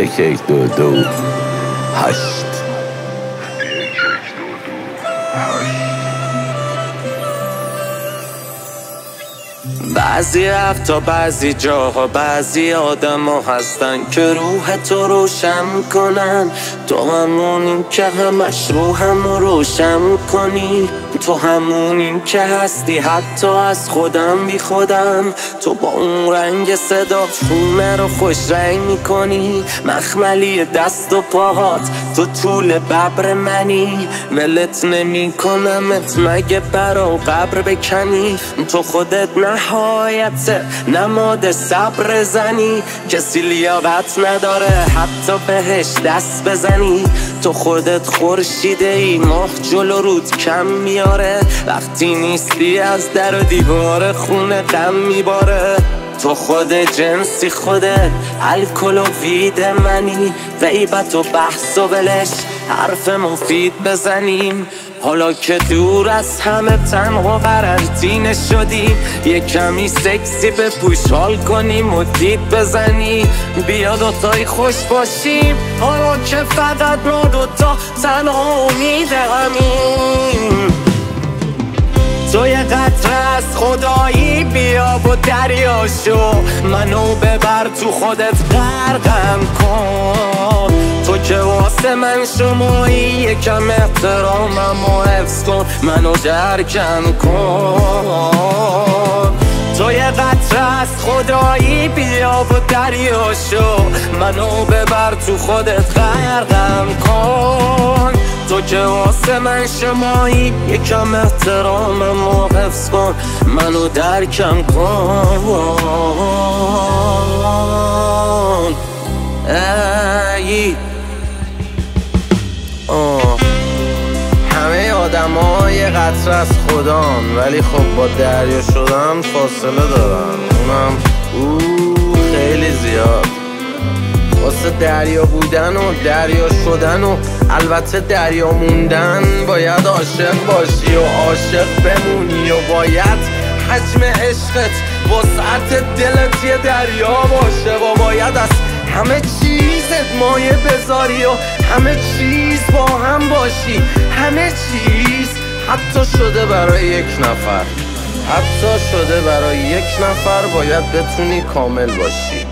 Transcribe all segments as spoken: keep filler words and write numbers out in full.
یک یک دو دو هشت. بعضی هفتا بعضی جاها بعضی آدم ها هستن که روح تو روشن کنن. تو همونی که همش روحم رو روشن کنی. تو همونی که هستی حتی از خودم بی خودم. تو با اون رنگ صدا خونه رو خوش رنگ میکنی. مخملی دست و پاهات تو طول ببر منی. ولت نمی کنمت مگه برا قبر بکنی. تو خودت نهایت نماد صبر زنی. کسی لیاقت نداره حتی بهش دست بزنی. تو خودت خورشیده ای ماه جلو رود کم میاره. وقتی نیستی از در و دیوار خونه غم میباره. تو خود جنسی خودت الکل و وید منی. غیبت و بحث و بلش حرف مفید بزنیم. حالا که دور از همه تنها قرنطینه شدیم. یه کمی سکسی به پوش حال کنیم و دید بزنی. بیا دوتایی خوش باشیم حالا که فقط ما دوتا تنها امید همیم. تو یه قطره از خدایی بیا و دریا شو. منو ببر تو خودت غرقم کن. تو که واسه من شمایی یکم احترامم و حفظ کن. منو درکم کن. تو یه قطره از خدایی بیا و دریا شو. منو ببر تو خودت غرقم کن. تو که واسه من شمایی یکم احترامم و حفظ کن. منو درکم کن. ای آه. همه آدم ها یه قطره از خدان. ولی خب با دریا شدن فاصله دارن. اونم اوه خیلی زیاد. واسه دریا بودن و دریا شدن و البته دریا موندن باید عاشق باشی و عاشق بمونی. و باید حجم عشقت وسعت دلت یه دریا باشه. و باید از همه چیزت مایه بذاری و همه چیز با هم باشی. همه چیز حتی شده برای یک نفر. حتی شده برای یک نفر باید بتونی کامل باشی.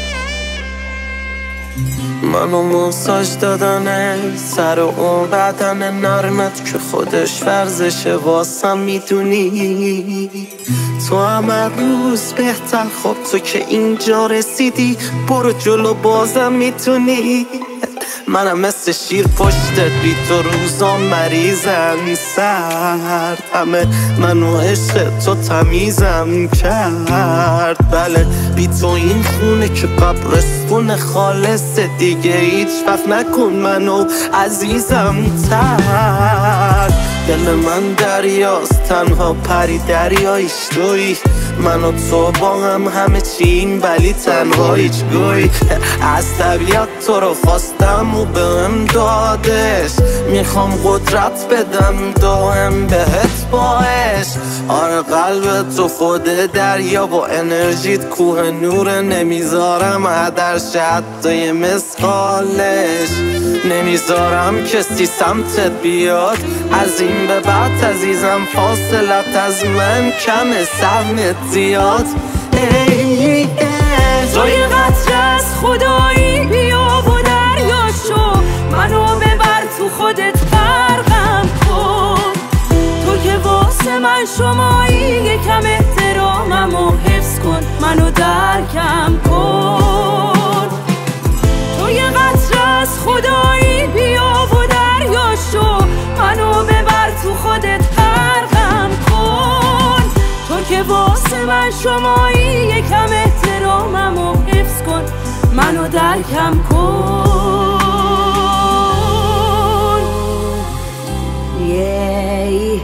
منو موساژ دادن سر و اون بدن نرمت که خودش ورزشه واسم میدونی. تو همه روز بهتر. خب تو که اینجا رسیدی برو جلو بازم میتونی. منم مثل شیر پشتت بی تو روزا مریضم سرد. همه منو عشق تو تمیزم کرد. بله بی تو این خونه که قبرستون خالص دیگه هیچ وقت نکن منو عزیزم تر. دل من دریاست تنها پری دریایش توی. من و تو با هم همه چیم ولی تنها هیچ گوی. از طبیعت تو رو خواستم و بهم دادش. میخوام قدرت بدم دائم بهت باش. آره قلب تو خود دریا با انرژیت کوه نور. نمیذارم عدرش حتی یه مسخالش. نمیذارم کسی سمتت بیاد. از این به بعد عزیزم فاصلت از من کم سهمت زیاد. ای ای تو یه قطره از خدایی بیا و دریا شو. منو ببر تو خودت غرقم کن. تو که واسه من شمایی یکم احترامم و حفظ کن. منو درکم کن. تو یه قطره از خدایی بیا و دریا شو. منو ببر تو خودت غرقم کن. تو که واسه من شمایی یکم احترامم و حفظ کن. منو درکم کن. یی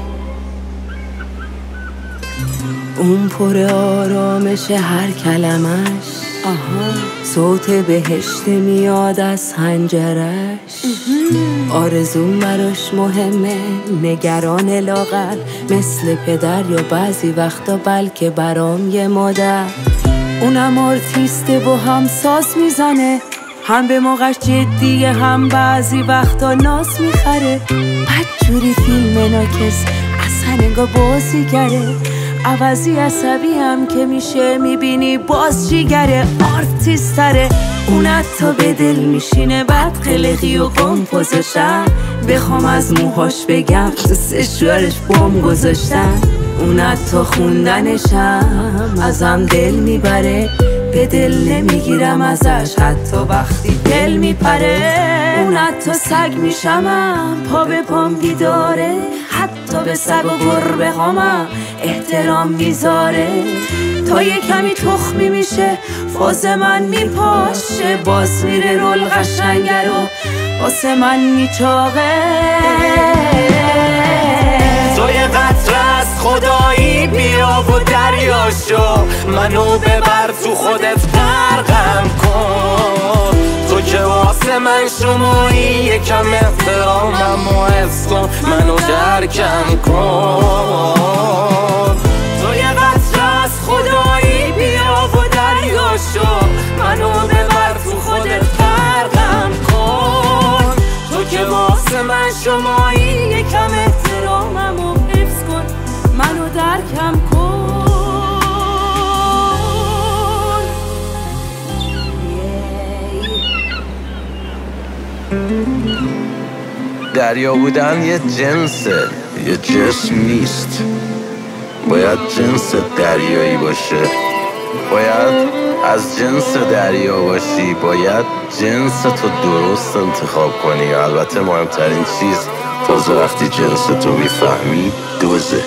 اون پر آرامش هر کلمش. آها صوت بهشت میاد از حنجرش. آرزوم براش مهمه نگران لاغر. مثل پدر یا بعضی وقتا بلکه برام یه مادر. اونم آرتیسته و هم ساز میزنه. هم به موقعش جدیه هم بعضی وقتا ناز میخره. بدجوری فیلم ناکس اصلا انگار بازیگره. عوضی عصبی هم که میشه میبینی باز جیگره. آرتیستره اون حتی به دل میشینه. بعد قلقی و قم گذاشتن بخوام از موهاش بگم تو سشوارش بام گذاشتن. اون حتی خوندنشم ازم دل میبره. به دل نمیگیرم ازش حتی وقتی دل میپره. اون حتی سگ میشمم پا به پام بیداره. حتی به سگ و گربه هامم احترام میذاره. تا یه کمی تخمی میشه فاز من میپاشه. باز میره رول قشنگه رو واسه من میچاقه. تو یه قطره از خدایی بیا و دریاشو منو ببر تو خودت غرقم کن. تو که واسه من شمایی یکم احترامم و حفظ کن منو درکم کن. تو یه قطره از خدایی بیا و دریاشو منو ببر تو خودت غرقم کن. تو که واسه من شمایی یکم احترامم و حفظ کن منو درکم کن. دریا بودن یه جنسه یه جسم نیست. باید جنس دریایی باشه. باید از جنس دریا باشی. باید جنس تو درست انتخاب کنی. البته مهمترین چیز تازه وقتی جنس تو میفهمی دوزه.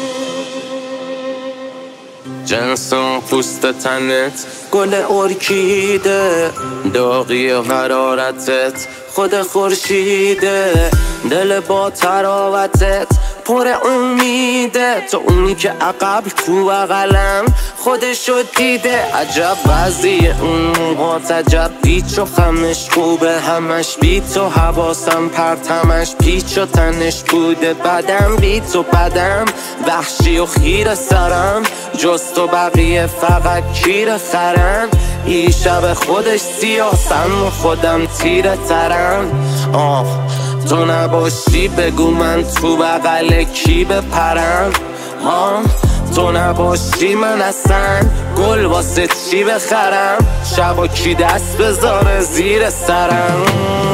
جنس اون پوست تنت گل ارکیده. داغی و حرارتت خود خورشیده. دل با تراوتت پر امیده. تو اونی که عقب تو بغلم خودشو دیده. عجب وضعیه اون موهات عجب پیچ و خمش خوبه. همش بی تو حواسم پرتمش پیچ و تنش بوده. بدم بی تو بدم وحشی و خیر سرم. جز تو بقیه فقط کیر خرن. این شب خودش سیاسم و خودم تیره ترم. آه تو نباشی بگو من تو بغل کی بپرم. آه تو نباشی من اصلا گل واسه چی بخرم. شبا کی دست بذاره زیر سرم.